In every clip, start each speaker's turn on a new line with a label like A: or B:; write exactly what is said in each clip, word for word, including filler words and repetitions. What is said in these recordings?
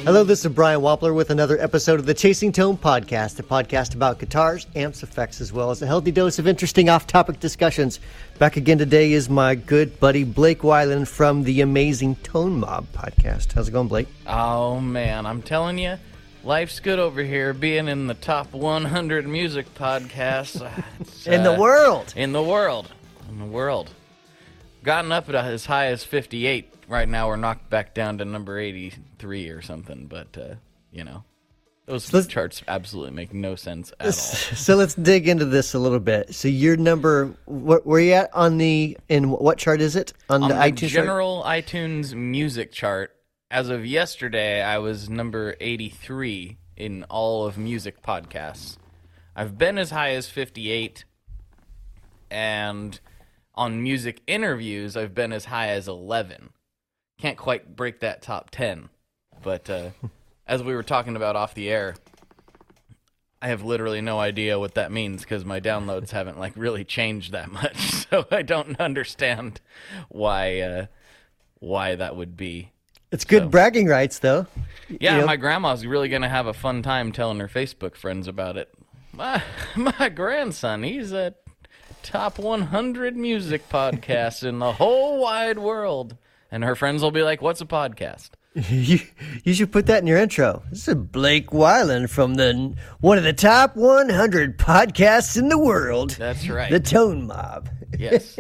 A: Hello, this is Brian Wampler with another episode of the Chasing Tone Podcast, a podcast about guitars, amps, effects, as well as a healthy dose of interesting off-topic discussions. Back again today is my good buddy Blake Weiland from the amazing Tone Mob podcast. How's it going, Blake?
B: Oh, man, I'm telling you, life's good over here, being in the top one hundred music podcasts. Uh,
A: in the world!
B: In the world. In the world. Gotten up at as high as fifty-eight. Right now, we're knocked back down to number eighty-three or something, but, uh, you know, those so charts absolutely make no sense at all.
A: So let's dig into this a little bit. So your number, what, where are you at on the, in what chart is it? On,
B: on
A: the,
B: the
A: iTunes
B: general
A: chart?
B: iTunes music chart, as of yesterday, I was number eighty-three in all of music podcasts. I've been as high as fifty-eight, and on music interviews, I've been as high as eleven. Can't quite break that top ten, but uh, as we were talking about off the air, I have literally no idea what that means because my downloads haven't like really changed that much, so I don't understand why uh, why that would be.
A: It's good
B: so.
A: bragging rights, though.
B: Yeah,
A: you know?
B: My grandma's really gonna have a fun time telling her Facebook friends about it. My my grandson, he's a top one hundred music podcasts in the whole wide world. And her friends will be like, what's a podcast?
A: you, you should put that in your intro. This is Blake Weiland from the one of the top one hundred podcasts in the world.
B: That's right.
A: The Tone Mob.
B: Yes.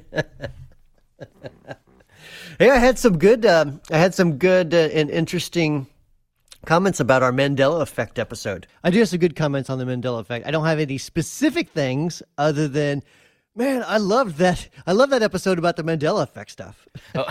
A: Hey, I had some good, um, I had some good uh, and interesting comments about our Mandela Effect episode. I do have some good comments on the Mandela Effect. I don't have any specific things other than, man, I loved that. I love that episode about the Mandela Effect stuff. Oh.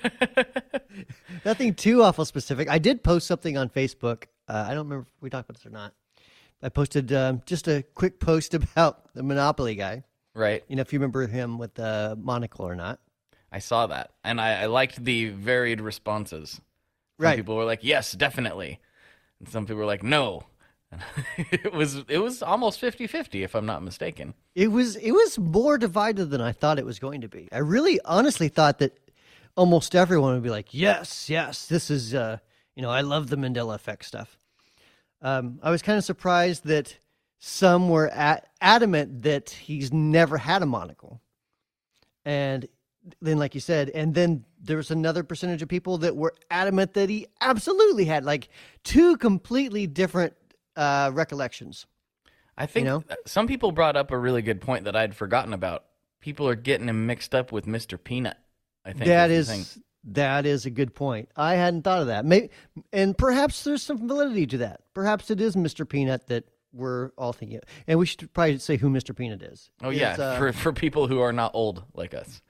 A: Nothing too awful specific. I did post something on Facebook. Uh, I don't remember if we talked about this or not. I posted um, just a quick post about the Monopoly guy.
B: Right.
A: You know, if you remember him with the monocle or not.
B: I saw that, and I, I liked the varied responses. Some
A: right.
B: people were like, yes, definitely. And some people were like, no. it was it was almost fifty-fifty, if I'm not mistaken.
A: It was it was more divided than I thought it was going to be. I really honestly thought that almost everyone would be like, yes, yes, this is, uh, you know, I love the Mandela Effect stuff. Um, I was kind of surprised that some were at, adamant that he's never had a monocle. And then, like you said, and then there was another percentage of people that were adamant that he absolutely had, like two completely different uh, recollections.
B: I think
A: you know?
B: Some people brought up a really good point that I'd forgotten about. People are getting him mixed up with Mister Peanut. I think
A: that is that is a good point. I hadn't thought of that. Maybe, and perhaps there's some validity to that. Perhaps it is Mister Peanut that we're all thinking of. And we should probably say who Mister Peanut is.
B: Oh yeah,
A: uh,
B: for for people who are not old like us.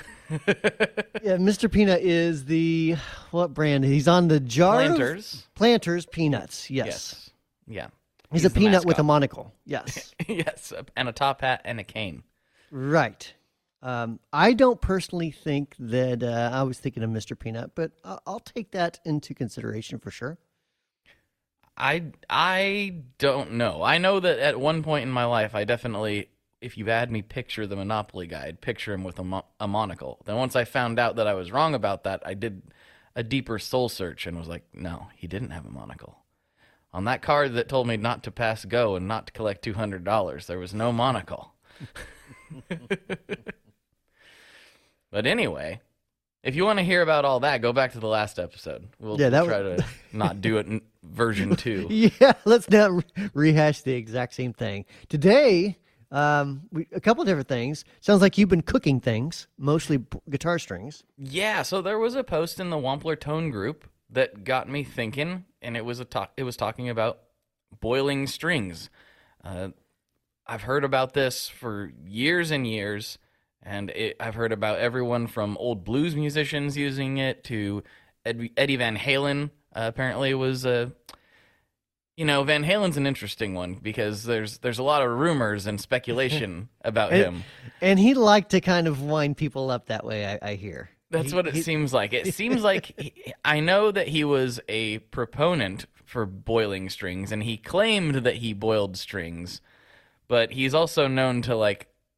A: Yeah, Mister Peanut is the what brand? He's on the jar.
B: Planters.
A: Of Planters Peanuts. Yes.
B: Yes. Yeah.
A: He's,
B: He's
A: a peanut
B: mascot.
A: with a monocle. Yes.
B: Yes, and a top hat and a cane.
A: Right. Um, I don't personally think that uh, I was thinking of Mister Peanut, but I'll, I'll take that into consideration for sure.
B: I I don't know. I know that at one point in my life, I definitely, if you had me picture the Monopoly guy, I'd picture him with a, mo- a monocle. Then once I found out that I was wrong about that, I did a deeper soul search and was like, no, he didn't have a monocle. On that card that told me not to pass go and not to collect two hundred dollars, there was no monocle. But anyway, if you want to hear about all that, go back to the last episode. We'll,
A: yeah, that
B: we'll try
A: was...
B: to not do it in version two.
A: Yeah, let's not re- rehash the exact same thing. Today, um, we, a couple of different things. Sounds like you've been cooking things, mostly b- guitar strings.
B: Yeah, so there was a post in the Wampler Tone group that got me thinking, and it was a talk. It was talking about boiling strings. Uh, I've heard about this for years and years. And it, I've heard about everyone from old blues musicians using it to Ed, Eddie Van Halen. Uh, apparently, was a uh, you know Van Halen's an interesting one because there's there's a lot of rumors and speculation about
A: and,
B: him.
A: And he liked to kind of wind people up that way. I, I hear
B: that's
A: he,
B: what it
A: he,
B: seems like. It seems like he, I know that he was a proponent for boiling strings, and he claimed that he boiled strings, but he's also known to like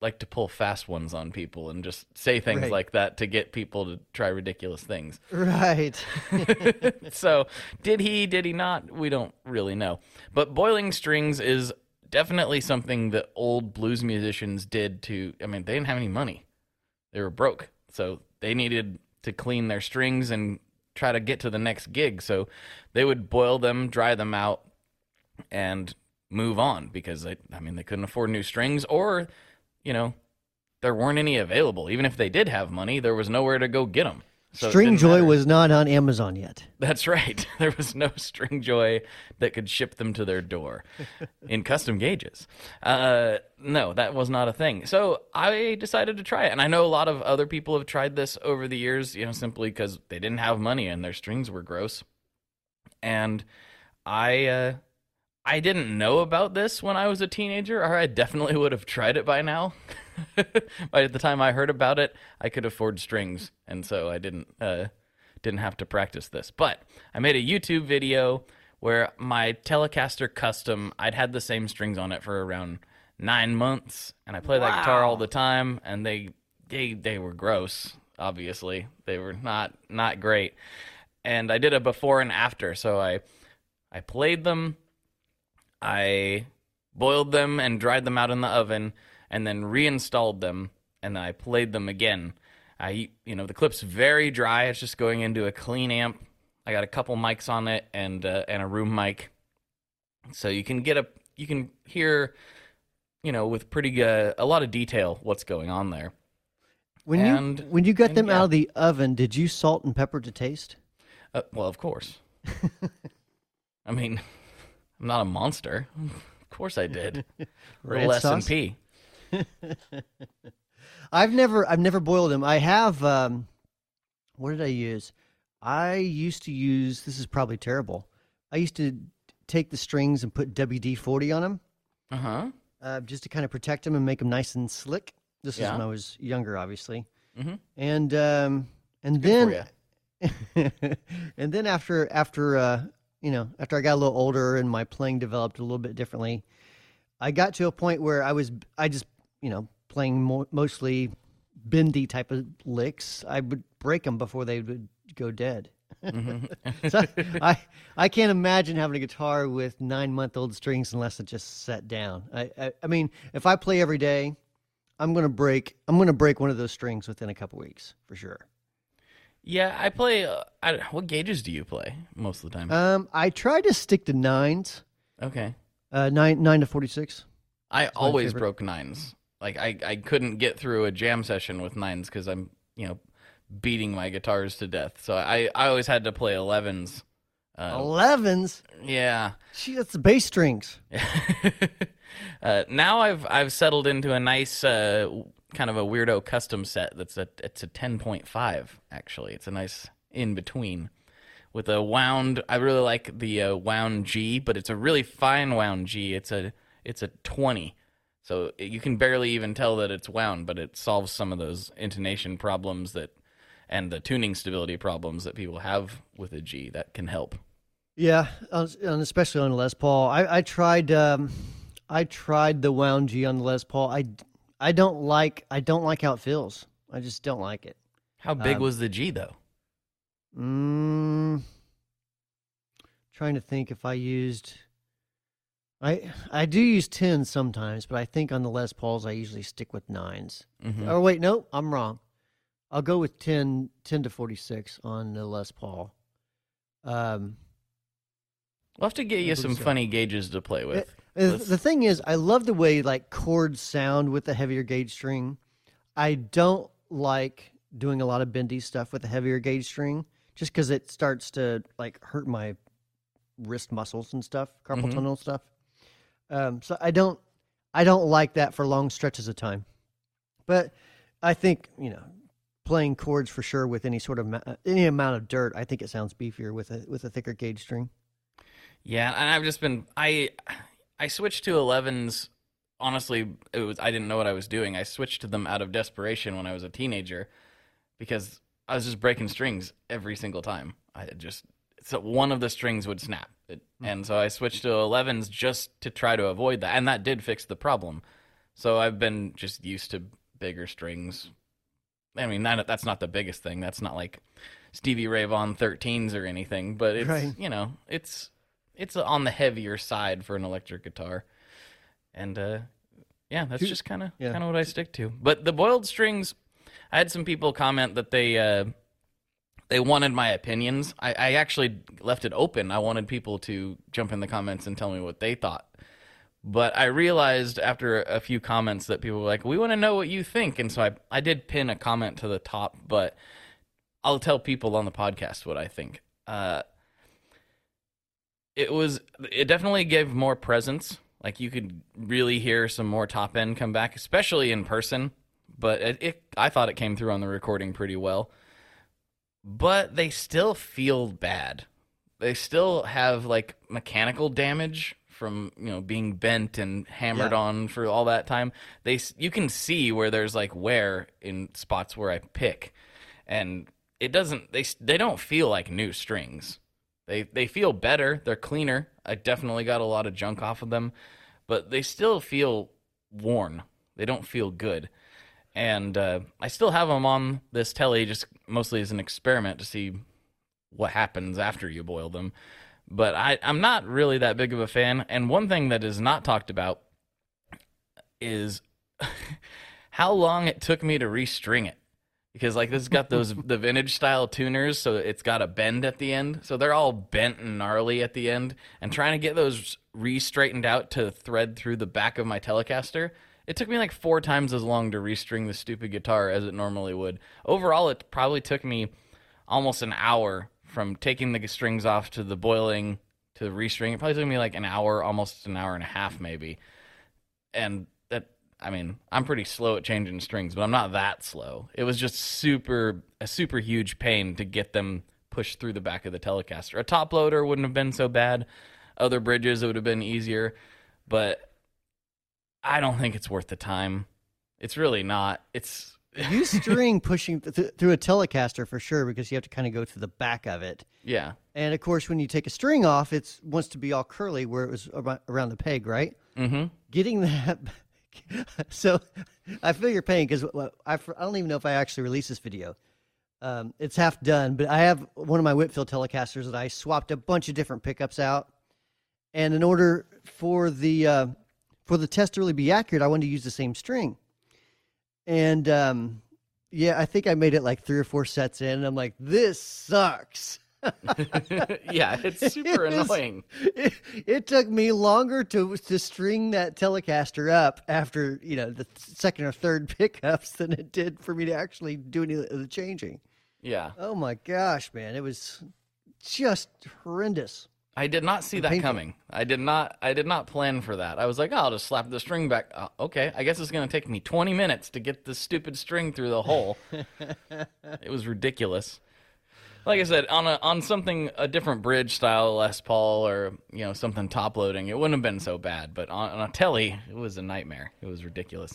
B: like to pull fast ones on people and just say things
A: Right.
B: like that to get people to try ridiculous things.
A: Right.
B: So, did he, did he not? We don't really know. But boiling strings is definitely something that old blues musicians did to, I mean, they didn't have any money. They were broke. So, they needed to clean their strings and try to get to the next gig. So, they would boil them, dry them out, and move on because, they, I mean, they couldn't afford new strings or, you know, there weren't any available. Even if they did have money, there was nowhere to go get them. So it
A: String
B: didn't
A: Joy
B: matter.
A: was not on Amazon yet.
B: That's right. There was no String Joy that could ship them to their door in custom gauges. Uh, no, that was not a thing. So I decided to try it. And I know a lot of other people have tried this over the years, you know, simply because they didn't have money and their strings were gross. And I uh, I didn't know about this when I was a teenager, or I definitely would have tried it by now. By the time I heard about it, I could afford strings, and so I didn't uh, didn't have to practice this. But I made a YouTube video where my Telecaster Custom, I'd had the same strings on it for around nine months, and I play that guitar all the time, and they they they were gross. Obviously, they were not not great. And I did a before and after, so I I played them. I boiled them and dried them out in the oven, and then reinstalled them, and I played them again. I, you know, the clip's very dry. It's just going into a clean amp. I got a couple mics on it and uh, and a room mic, so you can get a you can hear, you know, with pretty uh, a lot of detail what's going on there.
A: When
B: And-
A: you when you got
B: and
A: them
B: yeah.
A: out of the oven, did you salt and pepper to taste?
B: Uh, well, of course. I mean, I'm not a monster. Of course I did.
A: Red
B: Less than
A: sauce?
B: P.
A: I've never I've never boiled them. I have um what did I use? I used to use this is probably terrible. I used to take the strings and put W D forty on them
B: Uh huh.
A: uh, just to kind of protect them and make them nice and slick. This is
B: Yeah.
A: when I was younger, obviously.
B: Mhm.
A: And um and
B: Good
A: then and then after after uh you know, after I got a little older and my playing developed a little bit differently, I got to a point where I was I just, you know, playing mo- mostly bendy type of licks. I would break them before they would go dead. So I I can't imagine having a guitar with nine month old strings unless it just set down. I, I I mean, if I play every day, I'm gonna break I'm gonna break one of those strings within a couple weeks for sure.
B: Yeah, I play. Uh, I, what gauges do you play most of the time?
A: Um, I try to stick to nines,
B: okay.
A: uh, nine nine to forty six.
B: I always
A: favorite.
B: broke nines. Like I, I couldn't get through a jam session with nines because I'm, you know, beating my guitars to death. So I, I always had to play elevens. Uh,
A: Elevens.
B: yeah.
A: Gee, that's the bass strings.
B: uh, now I've I've settled into a nice uh, kind of a weirdo custom set. That's a it's a ten point five actually. It's a nice in between with a wound. I really like the uh, wound G, but it's a really fine wound G. It's a it's a twenty. So you can barely even tell that it's wound, but it solves some of those intonation problems that and the tuning stability problems that people have with a G. That can help.
A: Yeah, uh, and especially on the Les Paul. I, I tried um, I tried the wound G on the Les Paul. I, I don't like I don't like how it feels. I just don't like it.
B: How big
A: Um,
B: was the G though?
A: Mm, trying to think if I used. I I do use tens sometimes, but I think on the Les Pauls I usually stick with nines.
B: Mhm.
A: Oh wait, no, I'm wrong. I'll go with ten, ten to forty-six on the Les Paul. Um,
B: We'll have to get you
A: believe
B: some
A: so.
B: funny gauges to play with.
A: Uh,
B: Let's-
A: The thing is, I love the way like chords sound with the heavier gauge string. I don't like doing a lot of bendy stuff with the heavier gauge string, just because it starts to like hurt my wrist muscles and stuff, carpal
B: Mhm.
A: tunnel stuff. Um, so I don't, I don't like that for long stretches of time. But I think you know, playing chords for sure with any sort of ma- any amount of dirt, I think it sounds beefier with a with a thicker gauge string.
B: Yeah, and I've just been I I switched to elevens. Honestly, it was I didn't know what I was doing. I switched to them out of desperation when I was a teenager because I was just breaking strings every single time. I had just so one of the strings would snap, it, and so I switched to elevens just to try to avoid that, and that did fix the problem. So I've been just used to bigger strings. I mean, that, that's not the biggest thing. That's not like Stevie Ray Vaughan thirteens or anything, but it's,
A: Right.
B: you know, it's it's on the heavier side for an electric guitar. And uh, yeah, that's just kind of
A: Yeah.
B: kind of what I stick to. But the boiled strings, I had some people comment that they uh, they wanted my opinions. I, I actually left it open. I wanted people to jump in the comments and tell me what they thought. But I realized after a few comments that people were like, we want to know what you think. And so I, I did pin a comment to the top, but I'll tell people on the podcast what I think. Uh, it was, it definitely gave more presence. Like you could really hear some more top end come back, especially in person. But it, it I thought it came through on the recording pretty well. But they still feel bad. They still have like mechanical damage from, you know, being bent and hammered
A: Yeah.
B: on for all that time. They you can see where there's like wear in spots where I pick, and it doesn't. They they don't feel like new strings. They they feel better. They're cleaner. I definitely got a lot of junk off of them, but they still feel worn. They don't feel good. And uh, I still have them on this telly just mostly as an experiment to see what happens after you boil them. But I, I'm not really that big of a fan. And one thing that is not talked about is how long it took me to restring it. Because like this has got those the vintage style tuners, so it's got a bend at the end. So they're all bent and gnarly at the end. And trying to get those re-straightened out to thread through the back of my Telecaster, it took me like four times as long to restring the stupid guitar as it normally would. Overall, it probably took me almost an hour from taking the strings off to the boiling to the restring. It probably took me like an hour, almost an hour and a half maybe. And that, I mean, I'm pretty slow at changing strings, but I'm not that slow. It was just super, a super huge pain to get them pushed through the back of the Telecaster. A top loader wouldn't have been so bad. Other bridges, it would have been easier. But I don't think it's worth the time. It's really not. It's
A: You string pushing th- through a Telecaster for sure, because you have to kind of go to the back of it.
B: yeah.
A: And of course, when you take a string off, it wants to be all curly where it was ar- around the peg, right?
B: Mm-hmm.
A: Getting that. So I feel your pain because I, I don't even know if I actually released this video. Um, it's half done, but I have one of my Whitfield Telecasters that I swapped a bunch of different pickups out. And in order for the uh, for the test to really be accurate, I wanted to use the same string. And um, yeah, I think I made it like three or four sets in, and I'm like, this sucks.
B: Yeah, it's super
A: It was-
B: annoying.
A: It, it took me longer to to string that Telecaster up after, you know, the second or third pickups than it did for me to actually do any of the changing.
B: Yeah.
A: Oh my gosh, man, it was just horrendous.
B: I did not see that
A: painful.
B: coming. I did not. I did not plan for that. I was like, oh, I'll just slap the string back. Uh, okay, I guess it's going to take me twenty minutes to get this stupid string through the hole. It was ridiculous. Like I said, on a on something a different bridge style Les Paul or you know something top loading, it wouldn't have been so bad. But on, on a telly, it was a nightmare. It was ridiculous.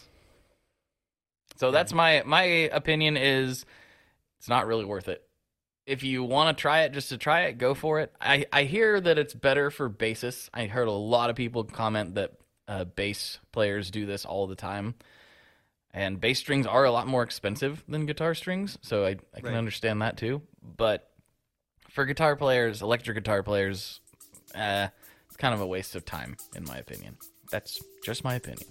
B: So that's my my opinion. Is it's not really worth it. If you want to try it just to try it, go for it. I, I hear that it's better for bassists. I heard a lot of people comment that uh, bass players do this all the time. And bass strings are a lot more expensive than guitar strings, so I, I can
A: Right.
B: understand that too. But for guitar players, electric guitar players, uh, it's kind of a waste of time, in my opinion. That's just my opinion.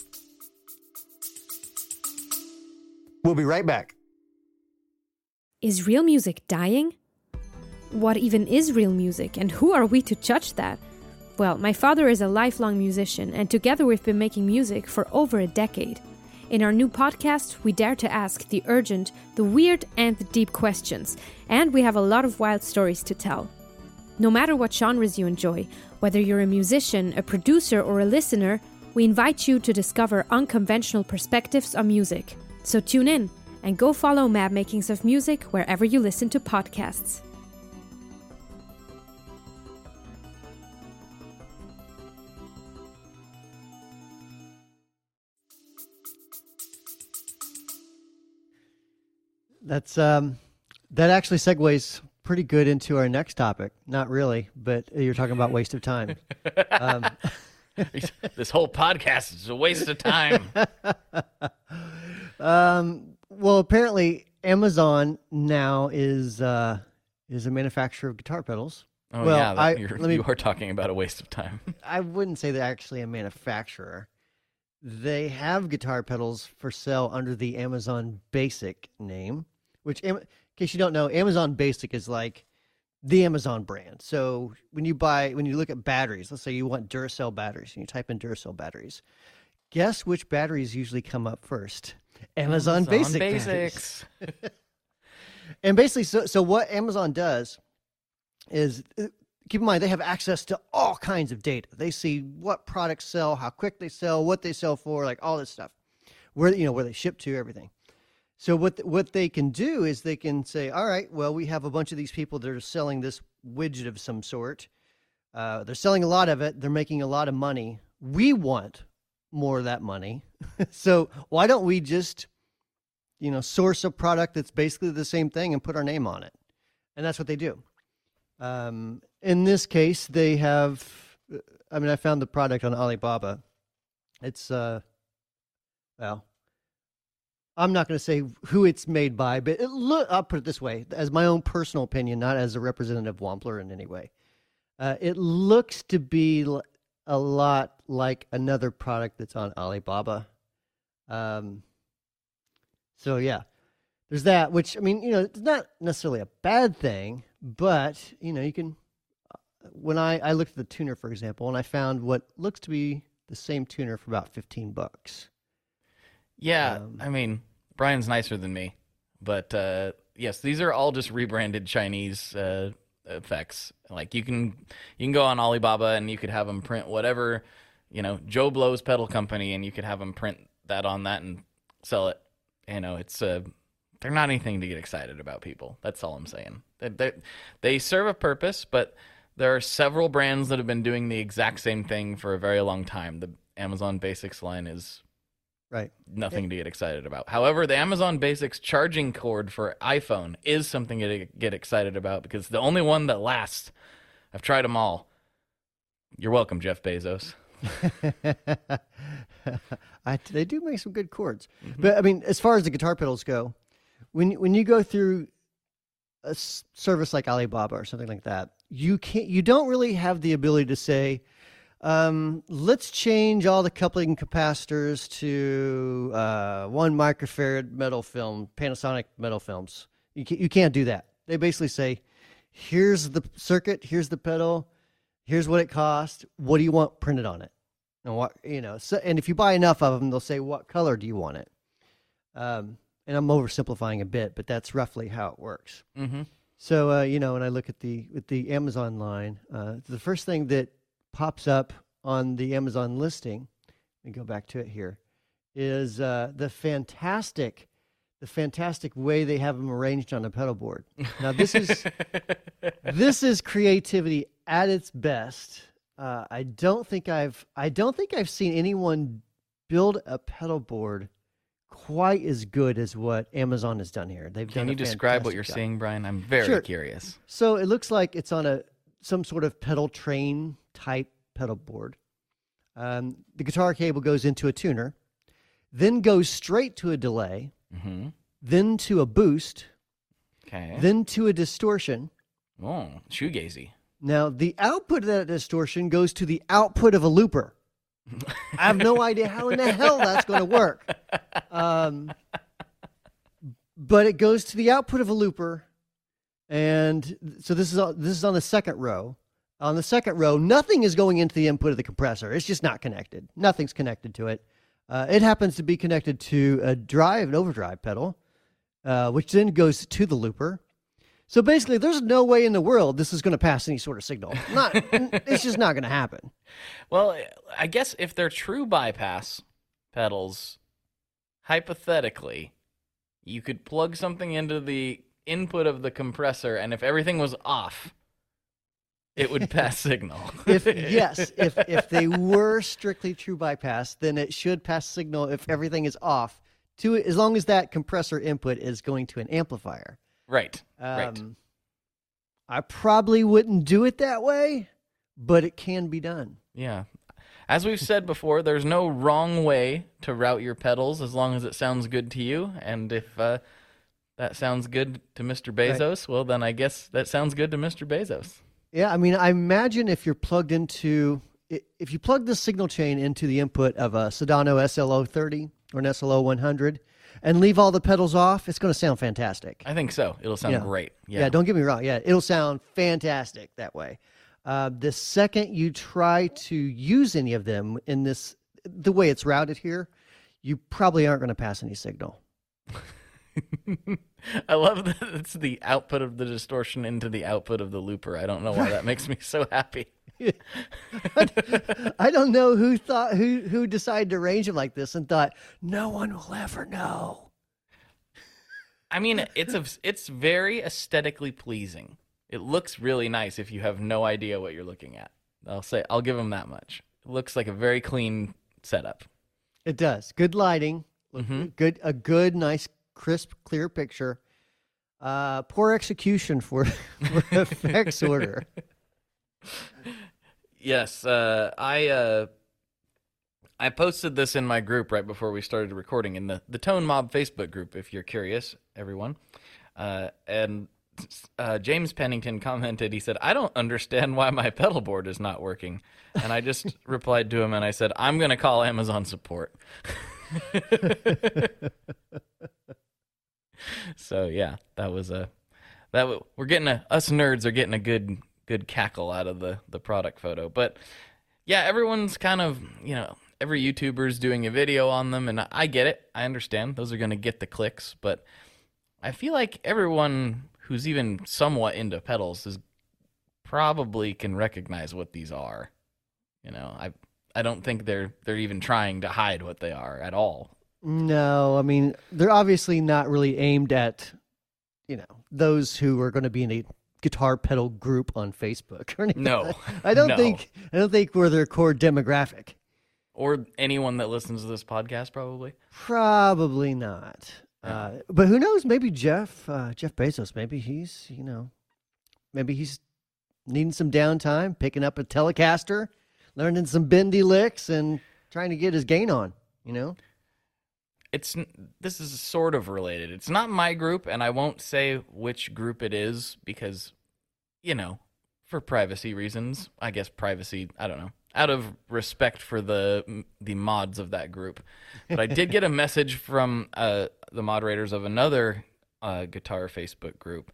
A: We'll be right back.
C: Is real music dying? What even is real music, and who are we to judge that? Well, my father is a lifelong musician, and together we've been making music for over a decade. In our new podcast, we dare to ask the urgent, the weird, and the deep questions, and we have a lot of wild stories to tell. No matter what genres you enjoy, whether you're a musician, a producer, or a listener, we invite you to discover unconventional perspectives on music. So tune in and go follow Mad Makings of Music wherever you listen to podcasts.
A: That's um, that actually segues pretty good into our next topic. Not really, but you're talking about waste of time. um,
B: This whole podcast is a waste of time.
A: um, well, apparently Amazon now is uh, is a manufacturer of guitar pedals.
B: Oh,
A: well,
B: yeah, that,
A: I,
B: you're,
A: let me,
B: you are talking about a waste of time.
A: I wouldn't say they're actually a manufacturer. They have guitar pedals for sale under the Amazon Basic name, which, in case you don't know, Amazon Basic is like the Amazon brand. So when you buy, when you look at batteries, let's say you want Duracell batteries, and you type in Duracell batteries, guess which batteries usually come up first? Amazon,
B: Amazon
A: Basic
B: Basics.
A: And basically, so so what Amazon does is, uh, keep in mind, they have access to all kinds of data. They see what products sell, how quick they sell, what they sell for, like all this stuff, where you know where they ship to, everything. So what what they can do is they can say, all right, well, we have a bunch of these people that are selling this widget of some sort. Uh, they're selling a lot of it. They're making a lot of money. We want more of that money. So why don't we just, you know, source a product that's basically the same thing and put our name on it? And that's what they do. Um, in this case, they have, I mean, I found the product on Alibaba. It's, uh, well, I'm not going to say who it's made by, but it look, I'll put it this way, as my own personal opinion, not as a representative of Wampler in any way. Uh, it looks to be l- a lot like another product that's on Alibaba. Um, so yeah, there's that, which, I mean, you know, it's not necessarily a bad thing, but, you know, you can, when I, I looked at the tuner, for example, and I found what looks to be the same tuner for about fifteen bucks.
B: Yeah,
A: Um,
B: I mean, Brian's nicer than me, but uh, yes, these are all just rebranded Chinese uh, effects. Like you can you can go on Alibaba and you could have them print whatever, you know, Joe Blow's pedal company, and you could have them print that on that and sell it. You know, it's uh, they're not anything to get excited about, people. That's all I'm saying. They, they they serve a purpose, but there are several brands that have been doing the exact same thing for a very long time. The Amazon Basics line is
A: right.
B: nothing to get excited about. However, the Amazon Basics charging cord for iPhone is something to get excited about because it's the only one that lasts. I've tried them all. You're welcome, Jeff Bezos.
A: I, they do make some good chords. Mm-hmm. But, I mean, as far as the guitar pedals go, when when you go through a s- service like Alibaba or something like that, you can't, you don't really have the ability to say, Um, let's change all the coupling capacitors to uh, one microfarad metal film, Panasonic metal films. You can't, you can't do that. They basically say, here's the circuit, here's the pedal, here's what it costs. What do you want printed on it? And what, you know, so, and if you buy enough of them, they'll say, what color do you want it? Um, and I'm oversimplifying a bit, but that's roughly how it works.
B: Mm-hmm.
A: So, uh, you know, when I look at the, with the Amazon line, uh, the first thing that pops up on the Amazon listing, let me go back to it here, is uh, the fantastic, the fantastic way they have them arranged on a pedal board. Now this is this is creativity at its best. Uh, I don't think I've I don't think I've seen anyone build a pedal board quite as good as what Amazon has done here. They've
B: Can
A: done
B: you
A: a
B: describe what you're
A: fantastic job.
B: seeing, Brian? I'm very
A: Sure.
B: curious.
A: So it looks like it's on a some sort of pedal train type pedal board. Um, the guitar cable goes into a tuner, then goes straight to a delay,
B: Mm-hmm.
A: then to a boost,
B: Okay.
A: then to a distortion.
B: Oh, shoegazy.
A: Now, the output of that distortion goes to the output of a looper. I have no idea how in the hell that's going to work. Um, but it goes to the output of a looper. And so this is on, this is on the second row. On the second row, nothing is going into the input of the compressor. It's just not connected. Nothing's connected to it. Uh, it happens to be connected to a drive, an overdrive pedal, uh, which then goes to the looper. So basically, there's no way in the world this is going to pass any sort of signal. Not, it's just not going to happen.
B: Well, I guess if they're true bypass pedals, hypothetically, you could plug something into the input of the compressor, and if everything was off, it would pass signal.
A: If yes, if if they were strictly true bypass, then it should pass signal if everything is off, to as long as that compressor input is going to an amplifier.
B: Right.
A: Um,
B: right.
A: I probably wouldn't do it that way, but it can be done.
B: Yeah. As we've said before, there's no wrong way to route your pedals as long as it sounds good to you. And if uh, that sounds good to Mister Bezos, right. well, then I guess that sounds good to Mister Bezos.
A: Yeah, I mean, I imagine if you're plugged into, if you plug the signal chain into the input of a Sedano S L O thirty or an S L O one hundred and leave all the pedals off, it's going to sound fantastic.
B: I think so. It'll sound
A: yeah.
B: great. Yeah.
A: yeah, don't get me wrong. Yeah, it'll sound fantastic that way. Uh, the second you try to use any of them in this, the way it's routed here, you probably aren't going to pass any signal.
B: I love that it's the output of the distortion into the output of the looper. I don't know why that makes me so happy.
A: I don't know who thought who who decided to arrange it like this and thought no one will ever know.
B: I mean, it's a, it's very aesthetically pleasing. It looks really nice if you have no idea what you're looking at. I'll say I'll give them that much. It looks like a very clean setup.
A: It does. Good lighting.
B: Mm-hmm.
A: Good a good nice crisp clear picture. Uh, poor execution for, for effects order.
B: Yes, uh, I uh, I posted this in my group right before we started recording in the, the Tone Mob Facebook group, if you're curious, everyone. Uh, and uh, James Pennington commented, he said, I don't understand why my pedal board is not working. And I just replied to him and I said, I'm going to call Amazon support. So, yeah, that was a, that w- we're getting a, us nerds are getting a good... good cackle out of the, the product photo. But yeah, everyone's kind of, you know, every YouTuber's doing a video on them, and I get it. I understand. Those are going to get the clicks, but I feel like everyone who's even somewhat into pedals is probably can recognize what these are. You know, I I don't think they're they're even trying to hide what they are at all.
A: No, I mean, they're obviously not really aimed at, you know, those who are going to be in a guitar pedal group on Facebook or anything.
B: No,
A: I don't
B: no.
A: think I don't think we're their core demographic.
B: Or anyone that listens to this podcast, probably.
A: Probably not.
B: Yeah.
A: Uh, but who knows? Maybe Jeff, uh, Jeff Bezos. Maybe he's, you know, maybe he's needing some downtime, picking up a Telecaster, learning some bendy licks, and trying to get his gain on. You know.
B: It's this is sort of related. It's not my group, and I won't say which group it is because, you know, for privacy reasons. I guess privacy, I don't know, out of respect for the the mods of that group. But I did get a message from uh, the moderators of another uh, guitar Facebook group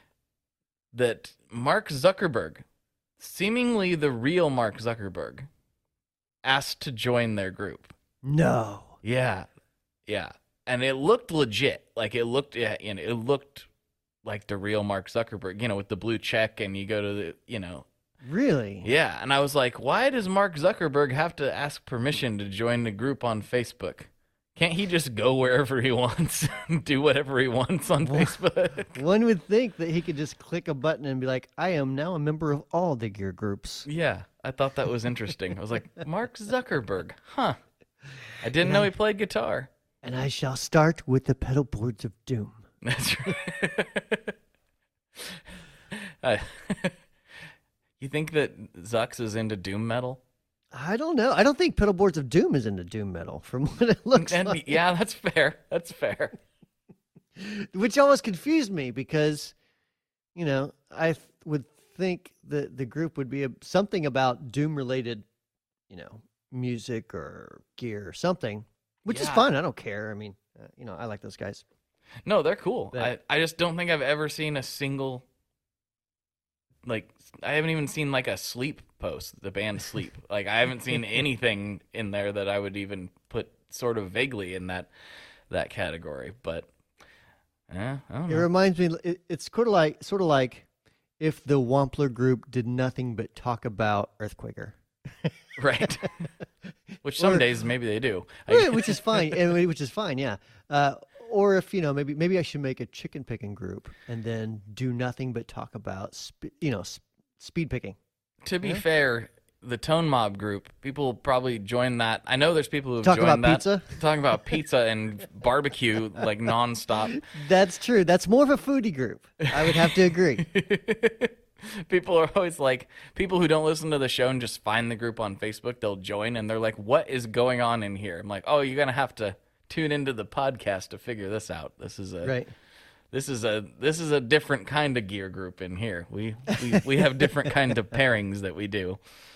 B: that Mark Zuckerberg, seemingly the real Mark Zuckerberg, asked to join their group.
A: No.
B: Yeah. Yeah, and it looked legit. Like it looked, yeah, you know, it looked like the real Mark Zuckerberg. You know, with the blue check, and you go to the, you know,
A: really,
B: yeah. And I was like, why does Mark Zuckerberg have to ask permission to join the group on Facebook? Can't he just go wherever he wants and do whatever he wants on Facebook?
A: One would think that he could just click a button and be like, I am now a member of all the gear groups.
B: Yeah, I thought that was interesting. I was like, Mark Zuckerberg, huh? I didn't know he played guitar.
A: And I shall start with the pedal boards of doom.
B: That's right. uh, you think that Zux is into doom metal?
A: I don't know. I don't think pedal boards of doom is into doom metal from what it looks
B: and,
A: like.
B: Yeah, that's fair. That's fair.
A: Which always confused me because, you know, I th- would think that the group would be a, something about doom related, you know, music or gear or something. Which
B: yeah.
A: is fun. I don't care. I mean, uh, you know, I like those guys.
B: No, they're cool.
A: But,
B: I, I just don't think I've ever seen a single, like, I haven't even seen, like, a Sleep post, the band Sleep. Like, I haven't seen anything in there that I would even put sort of vaguely in that that category. But, eh, I don't know.
A: It reminds me, it, it's sort of like, sort of like if the Wampler group did nothing but talk about Earthquaker.
B: Right. Which some
A: or,
B: days maybe they do.
A: Which is fine. And which is fine, yeah. Uh, or if, you know, maybe maybe I should make a chicken picking group and then do nothing but talk about, sp- you know, sp- speed picking.
B: To be
A: yeah.
B: fair, the Tone Mob group, people probably join that. I know there's people who've
A: Talk
B: joined
A: about
B: that.
A: pizza?
B: Talking about pizza and barbecue, like, nonstop.
A: That's true. That's more of a foodie group. I would have to agree.
B: People are always like, people who don't listen to the show and just find the group on Facebook, they'll join and they're like, what is going on in here? I'm like, oh, you're going to have to tune into the podcast to figure this out. This is a,
A: Right.
B: this is a, this is a different kind of gear group in here. We, we, we have different kind of pairings that we do.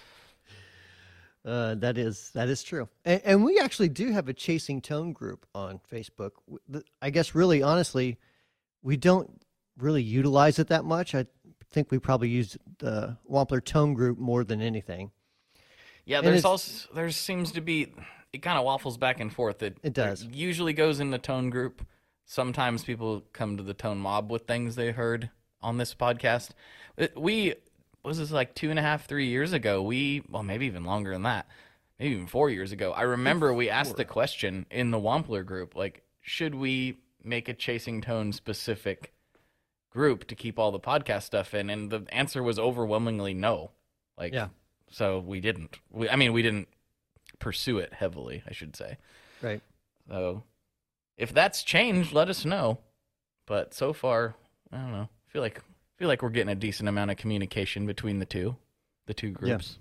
A: Uh, that is that is true, and, and we actually do have a Chasing Tone group on Facebook. W- the- I guess, really, honestly, we don't really utilize it that much. I think we probably use the Wampler Tone group more than anything.
B: Yeah,
A: And
B: there's
A: it's-
B: also there seems to be it kind of waffles back and forth. It
A: It does.
B: it usually goes in the tone group. Sometimes people come to the tone mob with things they heard on this podcast. It- We was this like two and a half, three years ago. We well, maybe even longer than that, maybe even four years ago. I remember we asked the question in the Wampler group, like, should we make a Chasing Tone specific group to keep all the podcast stuff in? And the answer was overwhelmingly no. Like,
A: Yeah.
B: so we didn't. We, I mean, we didn't pursue it heavily, I should say.
A: Right.
B: So if that's changed, let us know. But so far, I don't know. I feel like I feel like we're getting a decent amount of communication between the two, the two groups.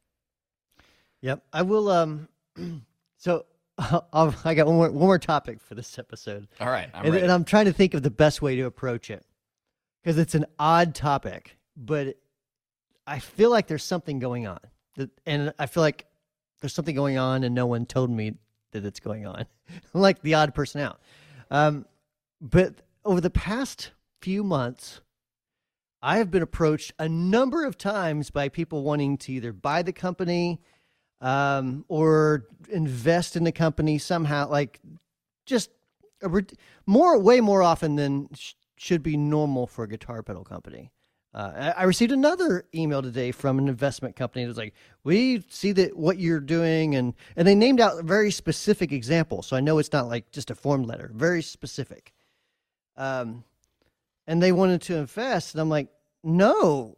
A: Yep. I will. Um. So I'll, I got one more one more topic for this episode,
B: All right, I'm
A: and,
B: ready.
A: and I'm trying to think of the best way to approach it because it's an odd topic, but I feel like there's something going on, that, and I feel like there's something going on, and no one told me that it's going on. I'm like the odd person out. Um, but over the past few months, I have been approached a number of times by people wanting to either buy the company um, or invest in the company somehow, like just a, rid- more, way more often than sh- should be normal for a guitar pedal company. Uh, I, I received another email today from an investment company that was like, we see that what you're doing, and, and they named out a very specific example. So I know it's not like just a form letter, very specific. Um, and they wanted to invest, and I'm like, no,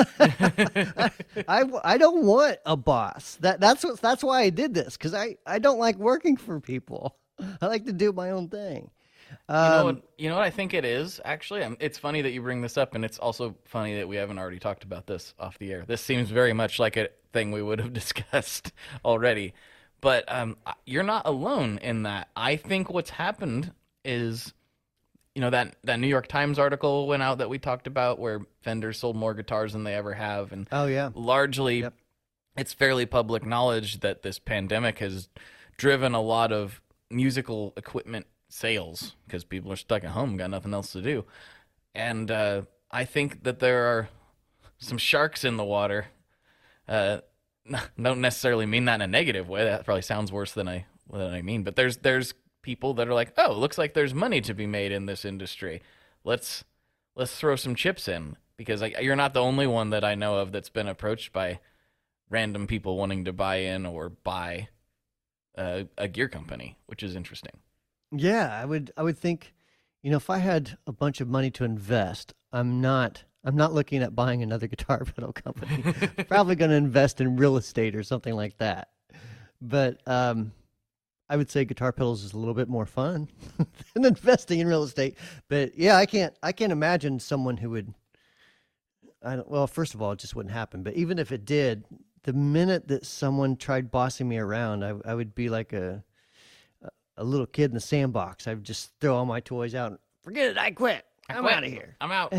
A: I, I, I don't want a boss. That that's what that's why I did this, because I, I don't like working for people. I like to do my own thing. Um,
B: you know what? You know what I think it is actually. Um, it's funny that you bring this up, and it's also funny that we haven't already talked about this off the air. This seems very much like a thing we would have discussed already. But um, you're not alone in that. I think what's happened is, you know, that that New York Times article went out that we talked about, where Fender sold more guitars than they ever have, and
A: Oh yeah.
B: largely,
A: Yep.
B: it's fairly public knowledge that this pandemic has driven a lot of musical equipment sales because people are stuck at home, got nothing else to do. And uh, I think that there are some sharks in the water. Uh, don't necessarily mean that in a negative way. That probably sounds worse than I than I mean. But there's there's people that are like, oh, it looks like there's money to be made in this industry. Let's let's throw some chips in, because like, you're not the only one that I know of that's been approached by random people wanting to buy in or buy a, a gear company, which is interesting.
A: Yeah, I would I would think, you know, if I had a bunch of money to invest, I'm not I'm not looking at buying another guitar pedal company. Probably going to invest in real estate or something like that. But um, I would say guitar pedals is a little bit more fun than investing in real estate. But yeah, I can't I can't imagine someone who would. I don't, well, first of all, it just wouldn't happen. But even if it did, the minute that someone tried bossing me around, I I would be like a a little kid in the sandbox. I would just throw all my toys out. And, forget it. I quit. I'm
B: quit.
A: out of here.
B: I'm out.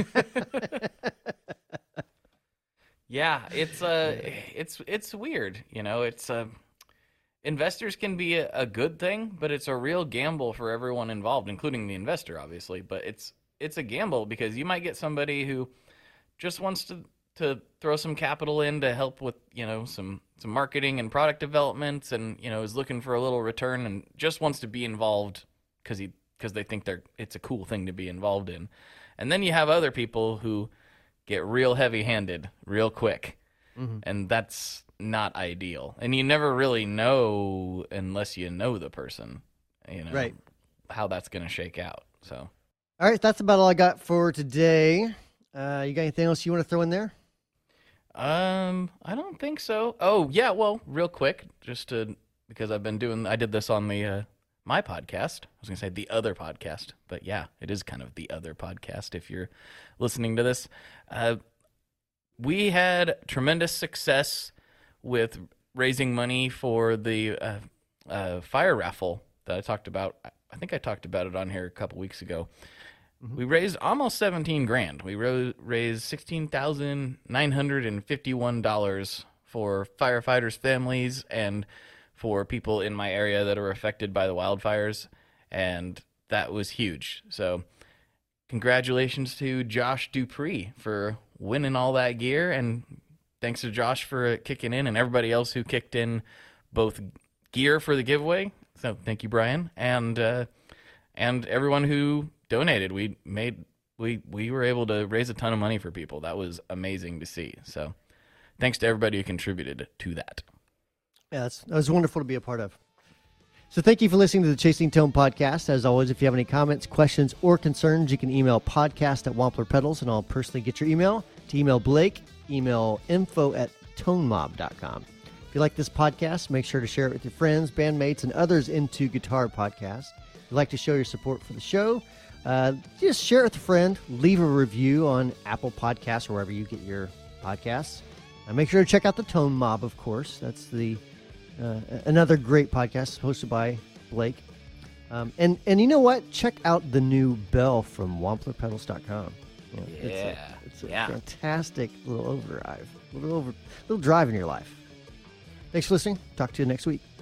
B: Yeah, it's uh it's it's weird, you know. It's uh investors can be a, a good thing, but it's a real gamble for everyone involved, including the investor, obviously. But it's it's a gamble because you might get somebody who just wants to to throw some capital in to help with, you know, some some marketing and product development, and, you know, is looking for a little return and just wants to be involved because he because they think they're it's a cool thing to be involved in. And then you have other people who get real heavy-handed real quick,
A: Mm-hmm.
B: and that's not ideal. And you never really know unless you know the person, you know,
A: Right.
B: how that's going to shake out. So,
A: All right, that's about all I got for today. Uh, you got anything else you want to throw in there?
B: um, I don't think so. Oh, yeah, well, real quick, just to because I've been doing I did this on the uh, my podcast. I was going to say the other podcast, but yeah, it is kind of the other podcast if you're listening to this. Uh we had tremendous success with raising money for the uh, uh, fire raffle that I talked about. I think I talked about it on here a couple weeks ago. Mm-hmm. We raised almost seventeen grand. We ro- raised sixteen thousand nine hundred fifty-one dollars for firefighters' families and for people in my area that are affected by the wildfires, and that was huge. So congratulations to Josh Dupree for winning all that gear, and thanks to Josh for kicking in and everybody else who kicked in both gear for the giveaway. So thank you, Brian, and uh, and everyone who donated. We made we we were able to raise a ton of money for people. That was amazing to see. So thanks to everybody who contributed to that.
A: Yeah, that's, that was wonderful to be a part of. So thank you for listening to the Chasing Tone podcast. As always, if you have any comments, questions, or concerns, you can email podcast at Wampler Pedals, and I'll personally get your email. To email Blake, email info at tonemob dot com. If you like this podcast, make sure to share it with your friends, bandmates, and others into guitar podcasts. If you'd like to show your support for the show, uh, just share it with a friend. Leave a review on Apple Podcasts or wherever you get your podcasts. And make sure to check out the Tone Mob, of course. That's the uh, another great podcast hosted by Blake. Um, and, and you know what? Check out the new bell from wampler pedals dot com. You know,
B: Yeah.
A: It's a, it's a
B: Yeah.
A: fantastic little overdrive, little over, little drive in your life. Thanks for listening. Talk to you next week.